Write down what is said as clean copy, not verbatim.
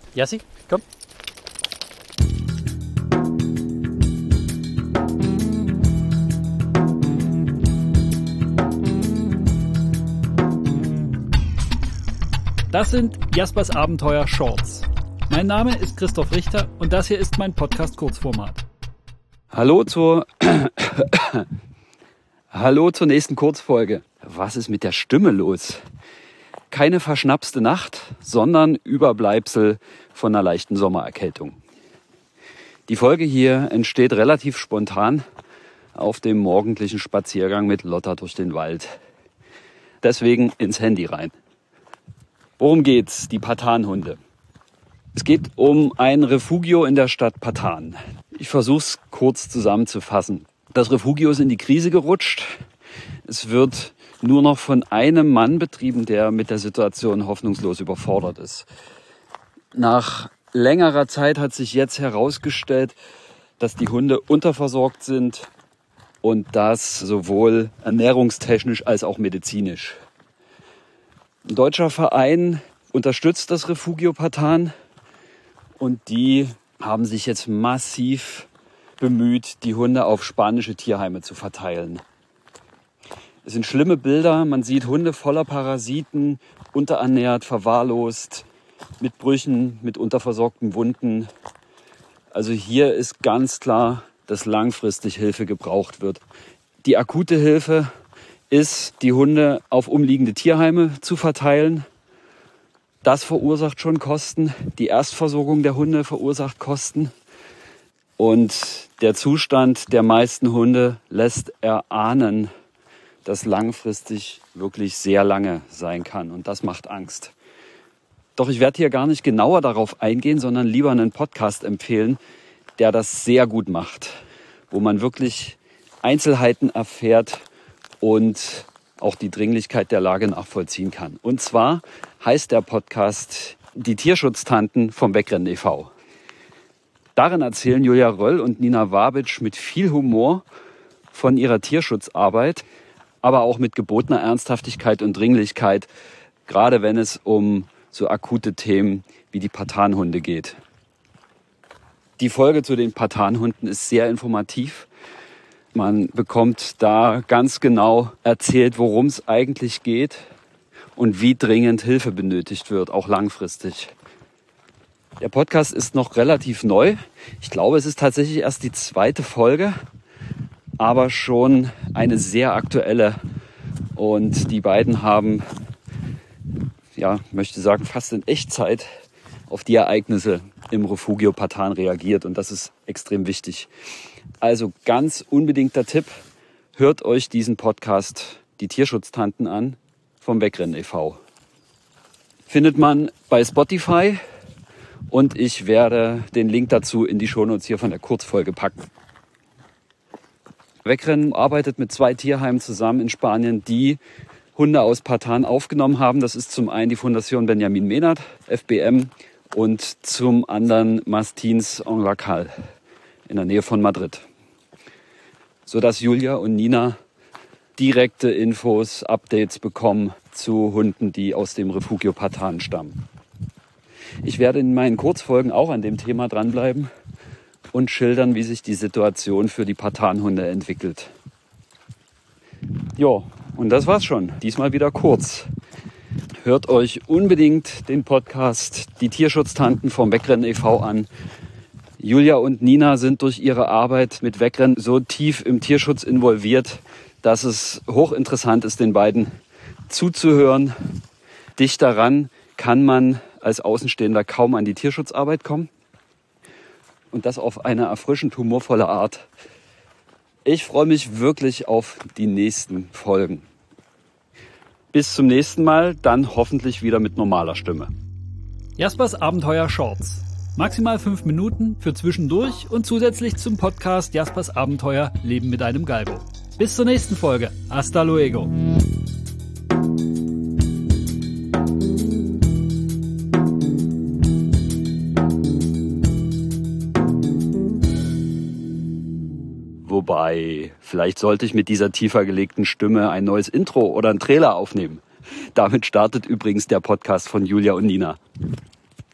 Jassi, komm. Das sind Jaspers Abenteuer Shorts. Mein Name ist Christoph Richter und das hier ist mein Podcast Kurzformat. Hallo zur nächsten Kurzfolge. Was ist mit der Stimme los? Keine verschnapste Nacht, sondern Überbleibsel von einer leichten Sommererkältung. Die Folge hier entsteht relativ spontan auf dem morgendlichen Spaziergang mit Lotta durch den Wald. Deswegen ins Handy rein. Worum geht's? Die Patan-Hunde. Es geht um ein Refugio in der Stadt Patan. Ich versuche es kurz zusammenzufassen. Das Refugio ist in die Krise gerutscht. Es wird nur noch von einem Mann betrieben, der mit der Situation hoffnungslos überfordert ist. Nach längerer Zeit hat sich jetzt herausgestellt, dass die Hunde unterversorgt sind und das sowohl ernährungstechnisch als auch medizinisch. Ein deutscher Verein unterstützt das Refugio Patan und die haben sich jetzt massiv bemüht, die Hunde auf spanische Tierheime zu verteilen. Es sind schlimme Bilder, man sieht Hunde voller Parasiten, unterernährt, verwahrlost, mit Brüchen, mit unterversorgten Wunden. Also hier ist ganz klar, dass langfristig Hilfe gebraucht wird. Die akute Hilfe ist, die Hunde auf umliegende Tierheime zu verteilen. Das verursacht schon Kosten. Die Erstversorgung der Hunde verursacht Kosten. Und der Zustand der meisten Hunde lässt erahnen, dass langfristig wirklich sehr lange sein kann. Und das macht Angst. Doch ich werde hier gar nicht genauer darauf eingehen, sondern lieber einen Podcast empfehlen, der das sehr gut macht. Wo man wirklich Einzelheiten erfährt und auch die Dringlichkeit der Lage nachvollziehen kann. Und zwar heißt der Podcast Die Tierschutztanten vom Wegrennen e.V. Darin erzählen Julia Röll und Nina Wabitsch mit viel Humor von ihrer Tierschutzarbeit, aber auch mit gebotener Ernsthaftigkeit und Dringlichkeit, gerade wenn es um so akute Themen wie die Patan-Hunde geht. Die Folge zu den Patan-Hunden ist sehr informativ. Man bekommt da ganz genau erzählt, worum es eigentlich geht und wie dringend Hilfe benötigt wird, auch langfristig. Der Podcast ist noch relativ neu. Ich glaube, es ist tatsächlich erst die 2. Folge, aber schon eine sehr aktuelle. Und die beiden haben, möchte sagen, fast in Echtzeit auf die Ereignisse im Refugio Patan reagiert. Und das ist extrem wichtig. Also ganz unbedingter Tipp, hört euch diesen Podcast Die Tierschutztanten an vom Wegrennen e.V. Findet man bei Spotify und ich werde den Link dazu in die Shownotes hier von der Kurzfolge packen. Wegrennen arbeitet mit 2 Tierheimen zusammen in Spanien, die Hunde aus Patan aufgenommen haben. Das ist zum einen die Fundación Benjamín Ménard, FBM, und zum anderen Mastins en la Cal in der Nähe von Madrid. Sodass Julia und Nina direkte Infos, Updates bekommen zu Hunden, die aus dem Refugio Patan stammen. Ich werde in meinen Kurzfolgen auch an dem Thema dranbleiben und schildern, wie sich die Situation für die Patan-Hunde entwickelt. Ja, und das war's schon. Diesmal wieder kurz. Hört euch unbedingt den Podcast Die Tierschutztanten vom Wegrennen e.V. an. Julia und Nina sind durch ihre Arbeit mit Wegrennen so tief im Tierschutz involviert, dass es hochinteressant ist, den beiden zuzuhören. Dicht daran kann man als Außenstehender kaum an die Tierschutzarbeit kommen. Und das auf eine erfrischend humorvolle Art. Ich freue mich wirklich auf die nächsten Folgen. Bis zum nächsten Mal, dann hoffentlich wieder mit normaler Stimme. Jaspers Abenteuer Shorts. Maximal 5 Minuten für zwischendurch und zusätzlich zum Podcast Jaspers Abenteuer Leben mit einem Galgo. Bis zur nächsten Folge. Hasta luego. Wobei, vielleicht sollte ich mit dieser tiefer gelegten Stimme ein neues Intro oder einen Trailer aufnehmen. Damit startet übrigens der Podcast von Julia und Nina.